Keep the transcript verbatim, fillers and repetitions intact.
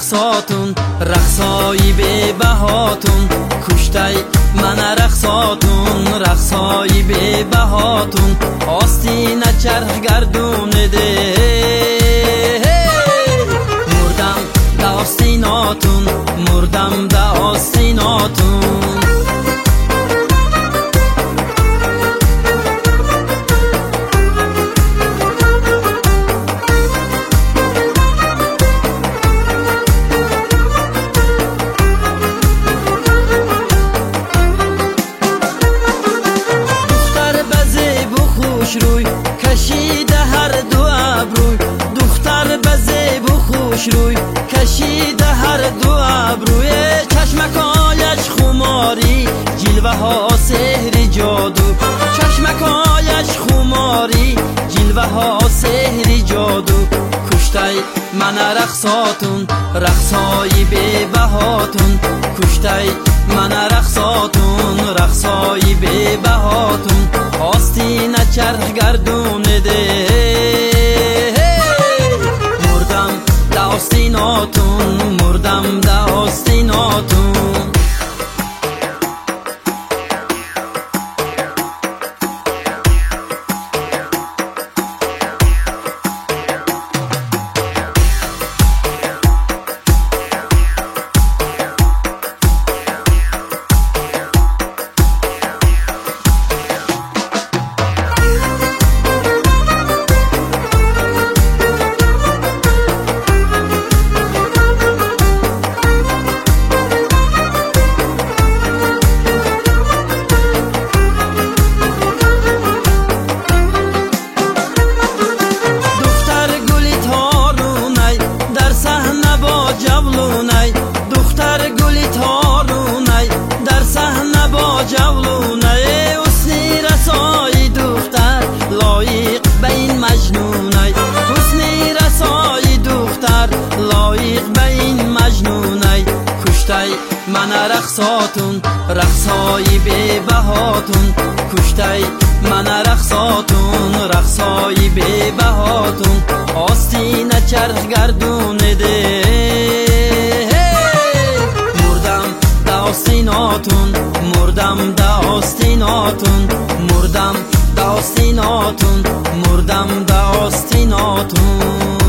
رقصاتون، رقصای بی بهاتون، کشتای من رقصاتون، رقصای بی بهاتون، آستین چرخ گردونده. مردم دا آستیناتون، مردم دا آستیناتون. روی کشیده هر دو ابروی، دختر به زیب و خوش روی کشیده هر دو ابروی. چشمکایش خماری، جلوه ها سحر جادو، چشمکایش خماری، جلوه ها سحر جادو. کشتای من رقصاتون، رقصای بی بهاتون، کشتای من رقصاتون، رقصای بی بهاتون، آستین چرخ گردونده. مردم دا آستیناتون، مردم دا آستیناتون. دختر گلی تارونای در صحنه با جولونای، حسنی رسای دختر لایق به این مجنونای، حسنی رسای دختر لایق به این مجنونای. کشتای من رقصاتون، رقصای بی بهاتون، کشتای من رقصاتون، رقصای بی بهاتون، آستین چرخ گردونده. آستیناتون، مردم دا آستیناتون، مردم دا آستیناتون، مردم دا آستیناتون.